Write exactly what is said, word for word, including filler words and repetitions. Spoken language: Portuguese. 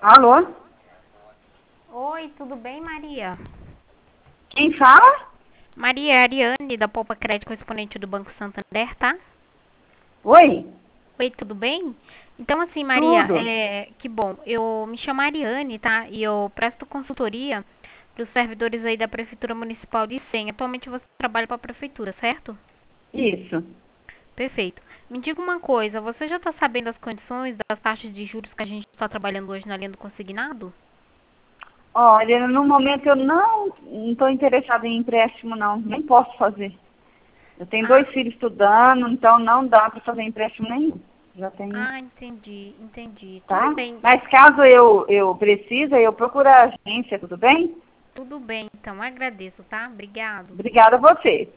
Alô? Oi, tudo bem, Maria? Quem fala? Maria, é a Ariane, da Poupa Crédito, correspondente do Banco Santander, tá? Oi? Oi, tudo bem? Então, assim, Maria, Tudo? é, que bom. Eu me chamo Ariane, tá? E eu presto consultoria para os servidores aí da Prefeitura Municipal de Icém. Atualmente você trabalha para a Prefeitura, certo? Isso. Perfeito. Me diga uma coisa, você já está sabendo as condições das taxas de juros que a gente está trabalhando hoje na linha do consignado? Olha, no momento eu não estou interessada em empréstimo, não. Nem posso fazer. Eu tenho Ah, dois filhos estudando, então não dá para fazer empréstimo nenhum. Já tenho, ah, entendi, entendi. Tudo tá? bem, Mas caso eu, eu precise, eu procuro a agência, tudo bem? tudo bem, então, agradeço, tá? Obrigado. Obrigada a você.